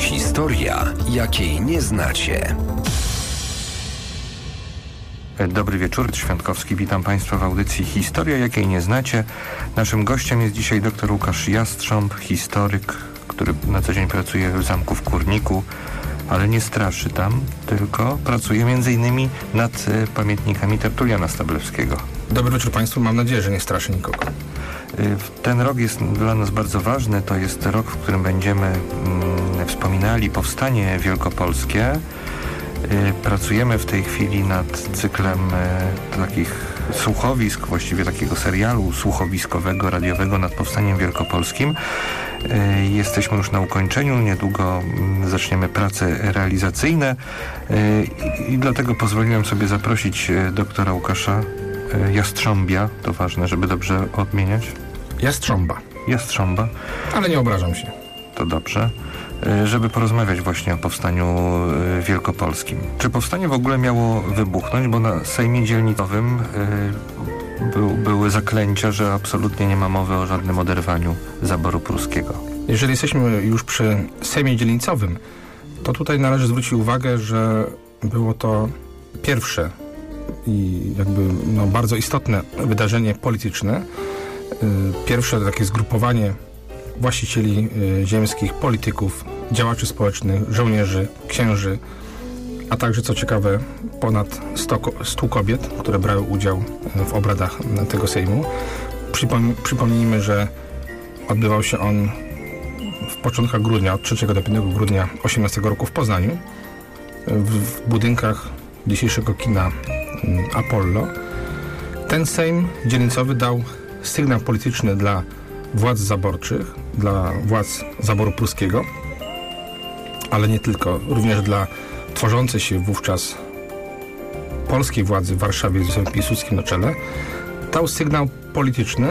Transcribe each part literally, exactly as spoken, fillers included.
Historia, jakiej nie znacie. Dobry wieczór, Świątkowski. Witam Państwa w audycji Historia, jakiej nie znacie. Naszym gościem jest dzisiaj dr Łukasz Jastrząb, historyk, który na co dzień pracuje w zamku w Kurniku, ale nie straszy tam, tylko pracuje między innymi nad y, pamiętnikami Tertuliana Stablewskiego. Dobry wieczór Państwu, mam nadzieję, że nie straszy nikogo. Y, ten rok jest dla nas bardzo ważny, to jest rok, w którym będziemy mm, wspominali powstanie wielkopolskie. Pracujemy w tej chwili nad cyklem e, takich słuchowisk, właściwie takiego serialu słuchowiskowego, radiowego nad powstaniem wielkopolskim. E, jesteśmy już na ukończeniu, niedługo m, zaczniemy prace realizacyjne e, i, i dlatego pozwoliłem sobie zaprosić e, doktora Łukasza e, Jastrząbia, to ważne, żeby dobrze odmieniać. Jastrząba. Jastrząba. Ale nie obrażam się. To dobrze. Żeby porozmawiać właśnie o powstaniu wielkopolskim. Czy powstanie w ogóle miało wybuchnąć? Bo na Sejmie Dzielnicowym y, był, były zaklęcia, że absolutnie nie ma mowy o żadnym oderwaniu zaboru pruskiego. Jeżeli jesteśmy już przy Sejmie Dzielnicowym, to tutaj należy zwrócić uwagę, że było to pierwsze i jakby no, bardzo istotne wydarzenie polityczne. Y, pierwsze takie zgrupowanie właścicieli y, ziemskich, polityków, działaczy społecznych, żołnierzy, księży, a także, co ciekawe, ponad stu kobiet, które brały udział w obradach tego Sejmu. Przypom- przypomnijmy, że odbywał się on w początkach grudnia, od trzeciego do piątego grudnia osiemnastego roku w Poznaniu, w, w budynkach dzisiejszego kina Apollo. Ten Sejm dzielnicowy dał sygnał polityczny dla władz zaborczych, dla władz zaboru pruskiego, ale nie tylko, również dla tworzącej się wówczas polskiej władzy w Warszawie z Józefem Piłsudskim na czele, dał sygnał polityczny,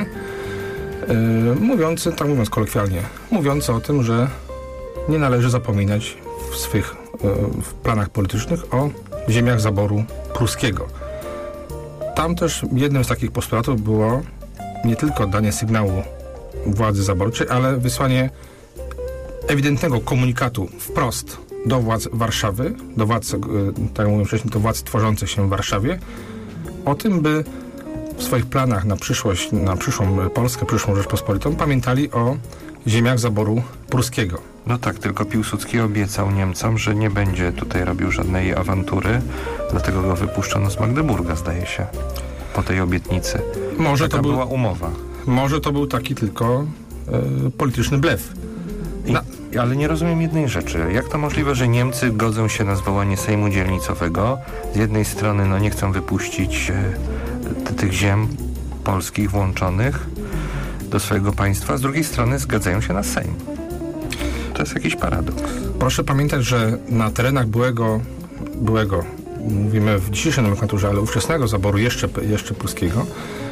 yy, mówiący, tak mówiąc kolokwialnie, mówiący o tym, że nie należy zapominać w swych yy, w planach politycznych o ziemiach zaboru pruskiego. Tam też jednym z takich postulatów było nie tylko danie sygnału władzy zaborczej, ale wysłanie ewidentnego komunikatu wprost do władz Warszawy, do władz, tak jak mówiłem wcześniej, do władz tworzących się w Warszawie, o tym, by w swoich planach na przyszłość, na przyszłą Polskę, przyszłą Rzeczpospolitą pamiętali o ziemiach zaboru pruskiego. No tak, tylko Piłsudski obiecał Niemcom, że nie będzie tutaj robił żadnej awantury, dlatego go wypuszczono z Magdeburga, zdaje się, po tej obietnicy. Może Taka to był, była umowa. Może to był taki tylko e, polityczny blef. Na... I, ale nie rozumiem jednej rzeczy. Jak to możliwe, że Niemcy godzą się na zwołanie Sejmu Dzielnicowego? Z jednej strony no, nie chcą wypuścić e, tych ziem polskich włączonych do swojego państwa, z drugiej strony zgadzają się na Sejm. To jest jakiś paradoks. Proszę pamiętać, że na terenach byłego, byłego mówimy w dzisiejszej nomenklaturze, ale ówczesnego zaboru jeszcze, jeszcze pruskiego,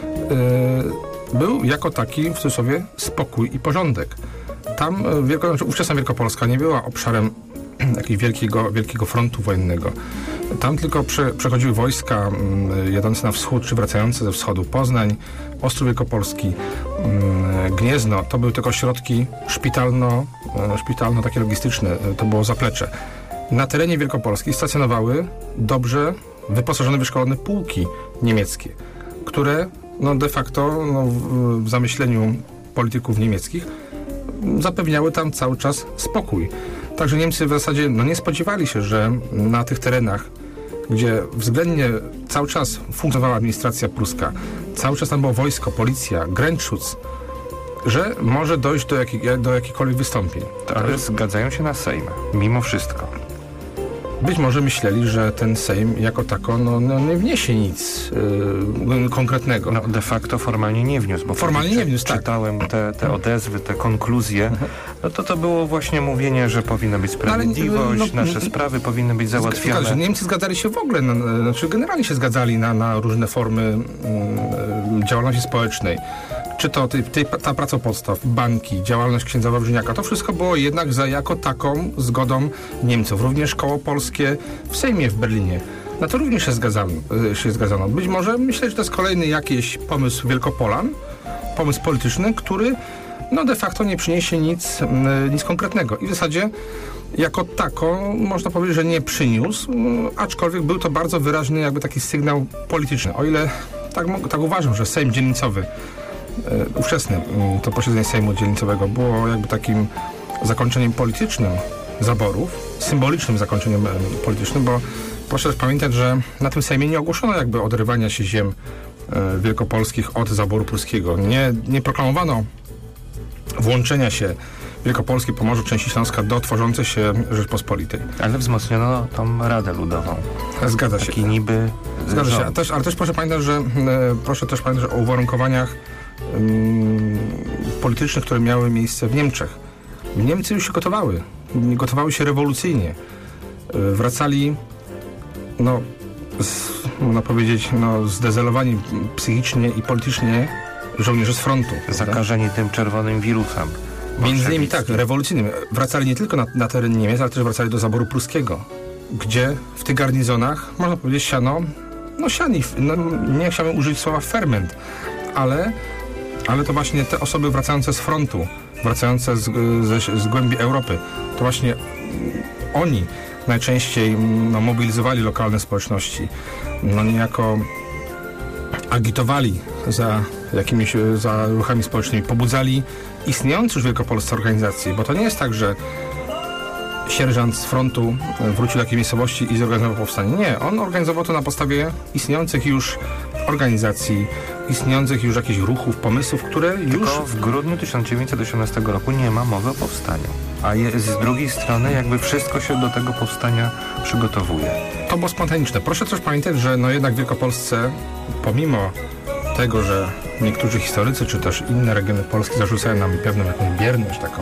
yy, był jako taki w cudzysłowie spokój i porządek. Tam wielko, znaczy ówczesna Wielkopolska nie była obszarem jakiegoś wielkiego, wielkiego frontu wojennego. Tam tylko prze, przechodziły wojska y, jadące na wschód, czy wracające ze wschodu. Poznań, Ostrów Wielkopolski, y, Gniezno. To były tylko środki szpitalno, y, szpitalno takie logistyczne. Y, to było zaplecze. Na terenie Wielkopolski stacjonowały dobrze wyposażone, wyszkolone pułki niemieckie, które no, de facto no, w, w zamyśleniu polityków niemieckich zapewniały tam cały czas spokój. Także Niemcy w zasadzie no, nie spodziewali się, że na tych terenach, gdzie względnie cały czas funkcjonowała administracja pruska, cały czas tam było wojsko, policja, Grenzschutz, że może dojść do, jakich, do jakichkolwiek wystąpień. Ale zgadzają się na Sejm, mimo wszystko. Być może myśleli, że ten Sejm jako tako no, no, nie wniesie nic yy, konkretnego. No de facto formalnie nie wniósł, bo formalnie nie wniósł, tak. Czytałem te, te odezwy, te konkluzje, no to to było właśnie mówienie, że powinna być sprawiedliwość, ale, no, nasze sprawy powinny być załatwiane. Zgadza, Niemcy zgadzali się w ogóle, na, znaczy generalnie się zgadzali na, na różne formy yy, działalności społecznej. Czy to ty, ty, ta praca podstaw, banki, działalność księdza Wawrzyniaka, to wszystko było jednak za jako taką zgodą Niemców. Również koło polskie w Sejmie w Berlinie. Na to również się zgadzano. Się zgadzano. Być może myślę, że to jest kolejny jakiś pomysł Wielkopolan, pomysł polityczny, który no de facto nie przyniesie nic, nic konkretnego. I w zasadzie jako tako można powiedzieć, że nie przyniósł, aczkolwiek był to bardzo wyraźny jakby taki sygnał polityczny. O ile tak, tak uważam, że Sejm Dzielnicowy, ówczesny, to posiedzenie Sejmu Dzielnicowego było jakby takim zakończeniem politycznym zaborów, symbolicznym zakończeniem politycznym, bo proszę też pamiętać, że na tym Sejmie nie ogłoszono jakby odrywania się ziem wielkopolskich od zaboru pruskiego. Nie, nie proklamowano włączenia się Wielkopolski, Pomorza, części Śląska do tworzącej się Rzeczpospolitej. Ale wzmocniono tą Radę Ludową. Zgadza się. Taki niby Zgadza się. Też, ale też proszę pamiętać, że e, proszę też pamiętać o uwarunkowaniach um, politycznych, które miały miejsce w Niemczech. Niemcy już się gotowały. Gotowały się rewolucyjnie. E, wracali no, z, można powiedzieć, no, zdezelowani psychicznie i politycznie żołnierze z frontu. Zakażeni prawda? Tym czerwonym wirusem. Między innymi tak, rewolucyjnym. Wracali nie tylko na, na teren Niemiec, ale też wracali do zaboru pruskiego, gdzie w tych garnizonach, można powiedzieć, siano, no siani, no, nie chciałbym użyć słowa ferment, ale, ale to właśnie te osoby wracające z frontu, wracające z, z, z głębi Europy, to właśnie oni najczęściej no, mobilizowali lokalne społeczności, no niejako agitowali za jakimiś za ruchami społecznymi, pobudzali istniejące już w Wielkopolsce organizacje, bo to nie jest tak, że sierżant z frontu wrócił do jakiejś miejscowości i zorganizował powstanie. Nie, on organizował to na podstawie istniejących już organizacji, istniejących już jakichś ruchów, pomysłów, które już... Tylko w grudniu tysiąc dziewięćset osiemnastego roku nie ma mowy o powstaniu. A je, z drugiej strony jakby wszystko się do tego powstania przygotowuje. To było spontaniczne. Proszę też pamiętać, że no jednak w Wielkopolsce, pomimo tego, że niektórzy historycy, czy też inne regiony Polski zarzucają nam pewną jakąś bierność taką,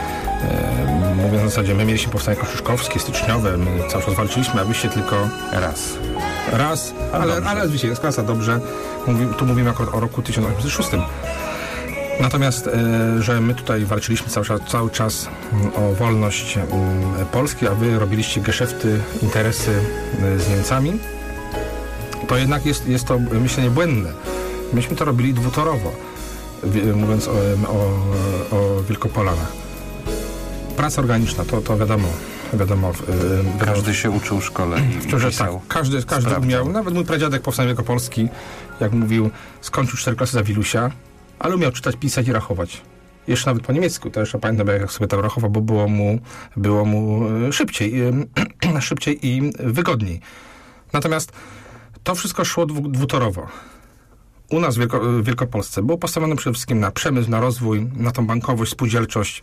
e, mówiąc w zasadzie, my mieliśmy powstanie kościuszkowskie, styczniowe, my cały czas walczyliśmy, a wyście tylko raz. Raz, ale, ale zwycięska klasa, dobrze. Mówi, tu mówimy akurat o roku tysiąc osiemset szóstym. Natomiast, e, że my tutaj walczyliśmy cały czas, cały czas o wolność e, Polski, a wy robiliście geszefty, interesy e, z Niemcami, to jednak jest, jest to myślenie błędne. Myśmy to robili dwutorowo, mówiąc o, o, o Wielkopolanach. Praca organiczna, to, to wiadomo. wiadomo Każdy wiadomo, się uczył w szkole i że tak, każdy, każdy miał, nawet mój pradziadek powstania Wielkopolski, jak mówił, skończył cztery klasy za Wilusia, ale umiał czytać, pisać i rachować. Jeszcze nawet po niemiecku, to jeszcze pamiętam, jak sobie tam rachował, bo było mu, było mu szybciej, szybciej i wygodniej. Natomiast to wszystko szło dwutorowo. U nas w Wielko, Wielkopolsce było postawione przede wszystkim na przemysł, na rozwój, na tą bankowość, spółdzielczość,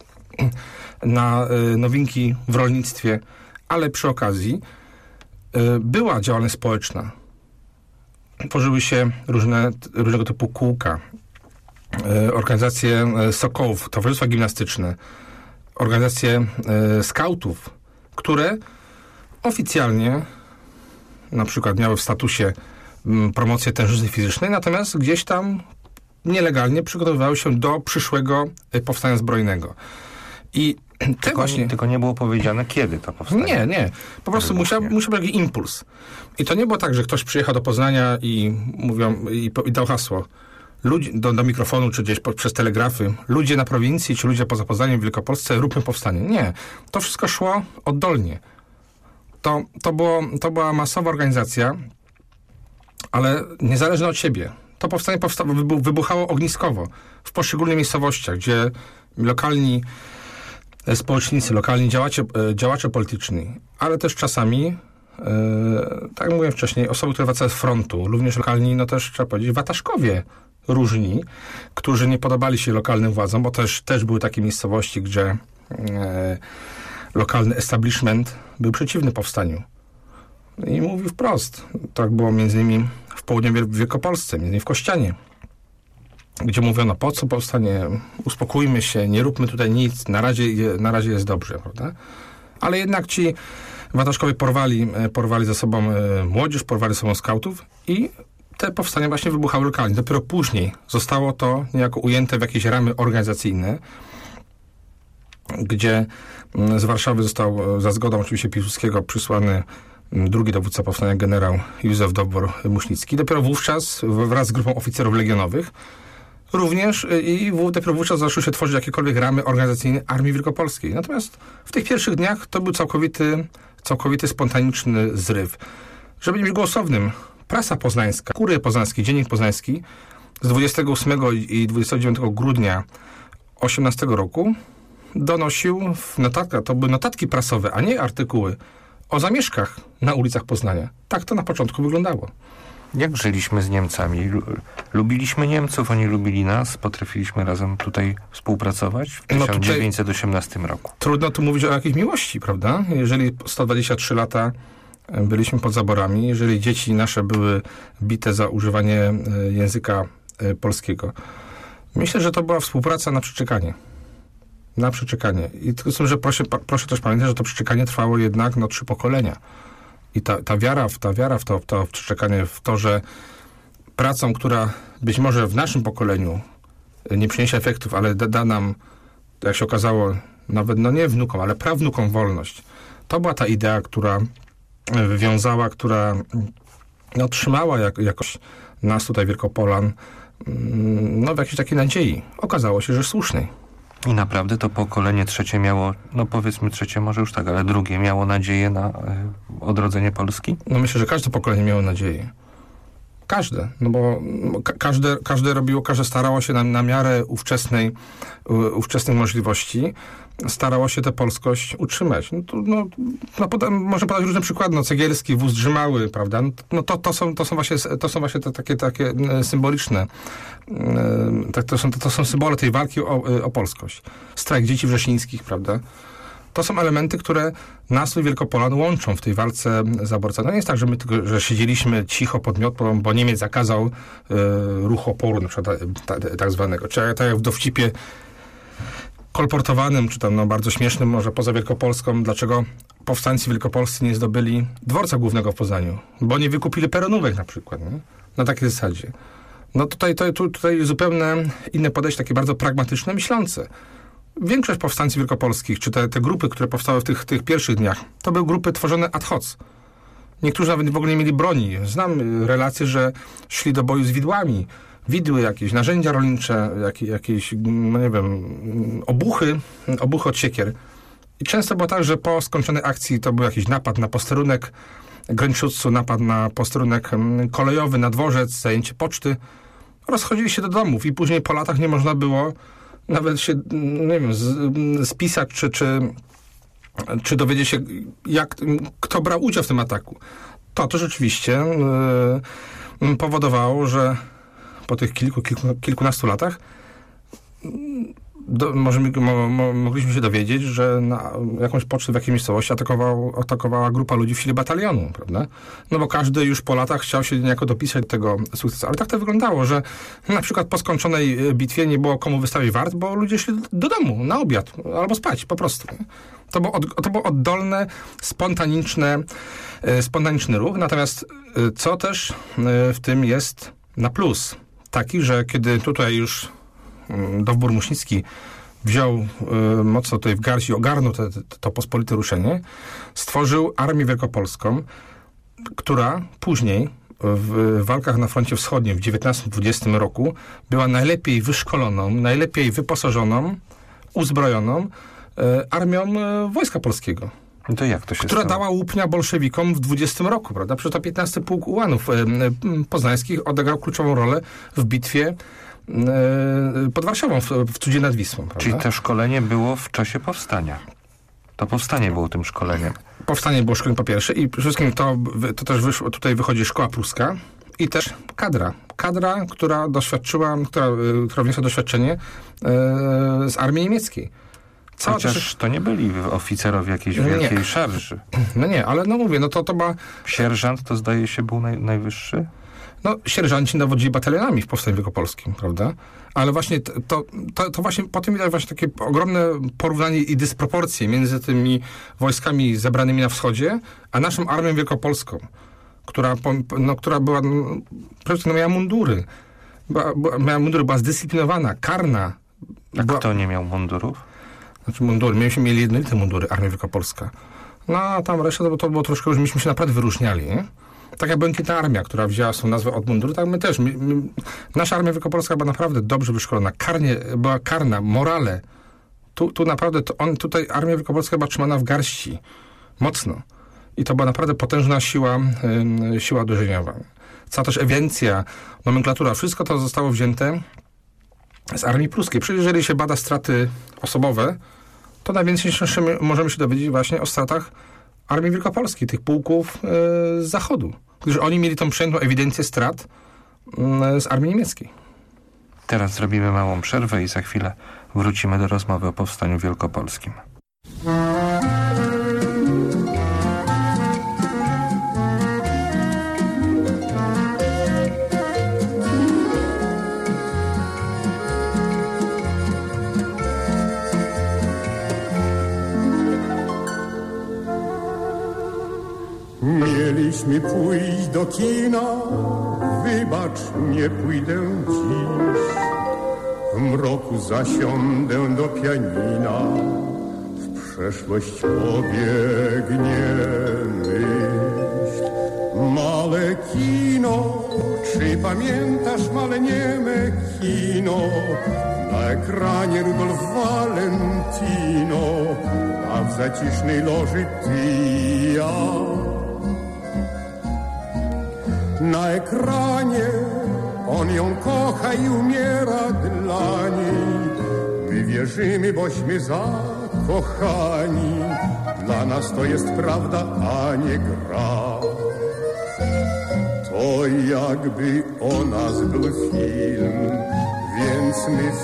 na y, nowinki w rolnictwie, ale przy okazji y, była działalność społeczna. Tworzyły się różne, różnego typu kółka, y, organizacje y, sokołów, towarzystwa gimnastyczne, organizacje y, skautów, które oficjalnie na przykład miały w statusie promocję tężyzny fizycznej, natomiast gdzieś tam nielegalnie przygotowywały się do przyszłego powstania zbrojnego. I te tylko, właśnie... tylko nie było powiedziane, kiedy to powstanie. Nie, nie. Po prostu musiał, musiał być jakiś impuls. I to nie było tak, że ktoś przyjechał do Poznania i mówią, i, i dał hasło Ludzi, do, do mikrofonu, czy gdzieś po, przez telegrafy. Ludzie na prowincji, czy ludzie poza Poznaniem w Wielkopolsce, róbmy powstanie. Nie. To wszystko szło oddolnie. To, to, było, to była masowa organizacja, ale niezależne od siebie. To powstanie powsta- wybuchało ogniskowo w poszczególnych miejscowościach, gdzie lokalni społecznicy, lokalni działacze, działacze polityczni, ale też czasami, e, tak jak mówiłem wcześniej, osoby, które wracały z frontu, również lokalni, no też trzeba powiedzieć, wataszkowie różni, którzy nie podobali się lokalnym władzom, bo też, też były takie miejscowości, gdzie e, lokalny establishment był przeciwny powstaniu. I mówił wprost. Tak było między innymi w południowej Wielkopolsce, między innymi w Kościanie, gdzie mówiono, po co powstanie, uspokójmy się, nie róbmy tutaj nic, na razie, na razie jest dobrze, prawda? Ale jednak ci wataszkowie porwali, porwali ze sobą młodzież, porwali ze sobą skautów i te powstania właśnie wybuchały lokalnie. Dopiero później zostało to niejako ujęte w jakieś ramy organizacyjne, gdzie z Warszawy został za zgodą oczywiście Piłsudskiego przysłany drugi dowódca powstania, generał Józef Dobor-Muśnicki. Dopiero wówczas wraz z grupą oficerów legionowych, również i dopiero wówczas zaczęły się tworzyć jakiekolwiek ramy organizacyjne Armii Wielkopolskiej. Natomiast w tych pierwszych dniach to był całkowity, całkowity spontaniczny zryw. Żeby nie być głosownym, prasa poznańska, Kury Poznański, Dziennik Poznański z dwudziestego ósmego i dwudziestego dziewiątego grudnia osiemnastego roku donosił w notatkach, to były notatki prasowe, a nie artykuły o zamieszkach na ulicach Poznania. Tak to na początku wyglądało. Jak żyliśmy z Niemcami? Lubiliśmy Niemców, oni lubili nas, potrafiliśmy razem tutaj współpracować w tysiąc dziewięćset osiemnastym roku. Trudno tu mówić o jakiejś miłości, prawda? Jeżeli sto dwadzieścia trzy lata byliśmy pod zaborami, jeżeli dzieci nasze były bite za używanie języka polskiego. Myślę, że to była współpraca na przeczekanie. Na przeczekanie. I tylko, że proszę, proszę też pamiętać, że to przeczekanie trwało jednak no, trzy pokolenia. I ta, ta wiara, w, ta wiara w to, w to przeczekanie, w to, że pracą, która być może w naszym pokoleniu nie przyniesie efektów, ale da, da nam, jak się okazało, nawet no nie wnukom, ale prawnukom wolność. To była ta idea, która wywiązała, która no, trzymała jak, jakoś nas tutaj, Wielkopolan, no w jakiejś takiej nadziei. Okazało się, że słusznej. I naprawdę to pokolenie trzecie miało, no powiedzmy trzecie może już tak, ale drugie miało nadzieję na y, odrodzenie Polski? No myślę, że każde pokolenie miało nadzieję. Każde, no bo ka- każde, każde robiło, każde starało się na, na miarę ówczesnej, u, ówczesnej możliwości, starało się tę polskość utrzymać. No, to, no, no poda- można podać różne przykłady, no Cegielski, wóz Drzymały, prawda? No to, to, są, to są właśnie, to są właśnie te takie, takie symboliczne, e, to, są, to są symbole tej walki o, o polskość. Strajk dzieci wrzesińskich, prawda? To są elementy, które nas i Wielkopolan łączą w tej walce zaborca. No nie jest tak, że my tylko, że siedzieliśmy cicho pod miotłą, bo Niemiec zakazał e, ruchu oporu, na przykład ta, ta, tak zwanego. Czy tak jak w dowcipie kolportowanym, czy tam no, bardzo śmiesznym może poza Wielkopolską, dlaczego powstańcy wielkopolscy nie zdobyli dworca głównego w Poznaniu, bo nie wykupili peronówek na przykład, nie? Na takiej zasadzie. No tutaj, to, tu, tutaj zupełnie inne podejście, takie bardzo pragmatyczne, myślące. Większość powstańców wielkopolskich, czy te, te grupy, które powstały w tych, tych pierwszich dniach, to były grupy tworzone ad hoc. Niektórzy nawet w ogóle nie mieli broni. Znam relacje, że szli do boju z widłami. Widły jakieś, narzędzia rolnicze, jakieś, jakieś no nie wiem, obuchy, obuchy od siekier. I często było tak, że po skończonej akcji to był jakiś napad na posterunek Gręczutcu, napad na posterunek kolejowy, na dworzec, zajęcie poczty. Rozchodzili się do domów i później po latach nie można było nawet się, nie wiem, z, spisać, czy, czy, czy dowiedzieć się, jak, kto brał udział w tym ataku. To to rzeczywiście yy, powodowało, że po tych kilku, kilku kilkunastu latach do, możemy, mo, mo, mogliśmy się dowiedzieć, że na jakąś pocztę w jakiejś miejscowości atakował, atakowała grupa ludzi w sile batalionu, prawda? No bo każdy już po latach chciał się niejako dopisać do tego sukcesu. Ale tak to wyglądało, że na przykład po skończonej bitwie nie było komu wystawić wart, bo ludzie szli do domu na obiad albo spać po prostu. To było, od, to było oddolne, spontaniczne, spontaniczny ruch. Natomiast co też w tym jest na plus? Taki, że kiedy tutaj już Dowbór Muśnicki wziął y, mocno tutaj w garść i ogarnął te, te, to pospolite ruszenie, stworzył Armię Wielkopolską, która później w walkach na froncie wschodnim w dziewiętnastym dwudziestym roku była najlepiej wyszkoloną, najlepiej wyposażoną, uzbrojoną y, armią y, Wojska Polskiego. No to jak to się która stało? dała łupnia bolszewikom w dwudziestym roku, prawda? Przecież to piętnasty Pułk Ułanów y, y, poznańskich odegrał kluczową rolę w bitwie pod Warszawą, w, w Cudzie nad Wisłą. Prawda? Czyli to szkolenie było w czasie powstania. To powstanie było tym szkoleniem. Powstanie było szkoleniem po pierwsze i przede wszystkim to, to też wyszło, tutaj wychodzi szkoła pruska i też kadra. Kadra, która doświadczyła, która, która wniosła doświadczenie e, z armii niemieckiej. Cała Chociaż też... to nie byli oficerowie jakiejś wielkiej nie. szarży. No nie, ale no mówię, no to to ma... Sierżant to zdaje się był naj, najwyższy? No, sierżanci dowodzili batalionami w Powstaniu Wielkopolskim, prawda? Ale właśnie to, to, to właśnie potem widać właśnie takie ogromne porównanie i dysproporcje między tymi wojskami zebranymi na wschodzie, a naszą Armią Wielkopolską, która, no, która była, no, przecież no, miała mundury. Była, była, miała mundury, była zdyscyplinowana, karna. A była... kto nie miał mundurów? Znaczy mundury, myśmy mieli jednolite mundury, Armia Wielkopolska. No, a tam reszta to, to było troszkę, już myśmy się naprawdę wyróżniali, nie? Tak jak Błękitna Armia, która wzięła swą nazwę od munduru, tak my też. My, my, nasza Armia Wielkopolska była naprawdę dobrze wyszkolona. Karnie, była karna, morale. Tu, tu naprawdę, to on, tutaj Armia Wielkopolska była trzymana w garści. Mocno. I to była naprawdę potężna siła, yy, siła uderzeniowa. Cała też ewidencja, nomenklatura, wszystko to zostało wzięte z Armii Pruskiej. Przecież jeżeli się bada straty osobowe, to najwięcej możemy się dowiedzieć właśnie o stratach Armii Wielkopolskiej, tych pułków yy, z zachodu. Gdyż oni mieli tą przejętą ewidencję strat yy, z armii niemieckiej. Teraz zrobimy małą przerwę i za chwilę wrócimy do rozmowy o Powstaniu Wielkopolskim. Mieliśmy pójść do kina, wybacz, nie pójdę dziś. W mroku zasiądę do pianina, w przeszłość pobiegnie myśl. Male kino, czy pamiętasz male nieme kino? Na ekranie Rudolf Valentino, a w zacisznej loży ty i ja. Na ekranie on ją kocha i umiera dla niej. My wierzymy, bośmy zakochani. Dla nas to jest prawda, a nie gra. To jakby o nas był film, więc my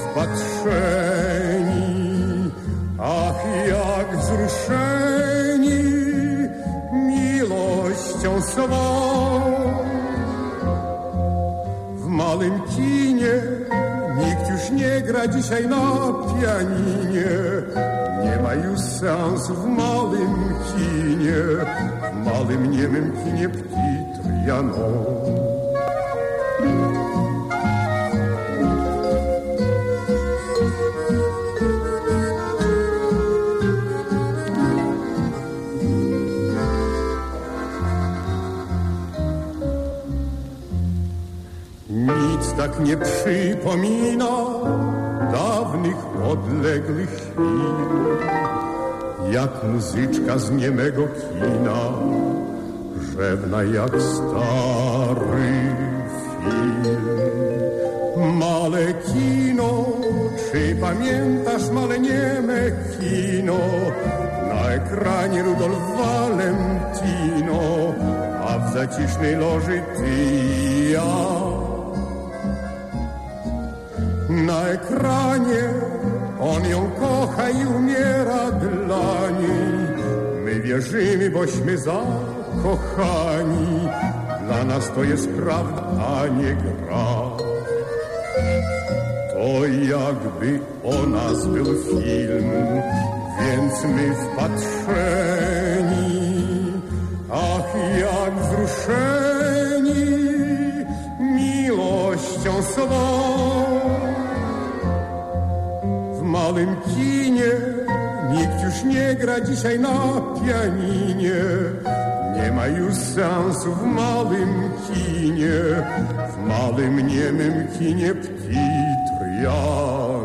wpatrzeni. Ach, jak wzruszeni miłością swą. W małym kinie nikt już nie gra dzisiaj na pianinie. Nie ma już seansu w małym kinie, w małym niemym kinie Petit Trianon. Nic tak nie przypomina dawnych, odległych chwil, jak muzyczka z niemego kina, rzewna jak stary film. Male kino, czy pamiętasz male nieme kino? Na ekranie Rudolf Valentino, a w zacisznej loży ty i ja. Na ekranie on ją kocha i umiera dla niej. My wierzymy, bośmy zakochani. Dla nas to jest prawda, a nie gra. To jakby o nas był film, więc my wpatrzeni. Ach, jak wzruszeni miłością swą. W małym kinie nikt już nie gra dzisiaj na pianinie. Nie ma już seansu w małym kinie, w małym niemym kinie Petit Trianon.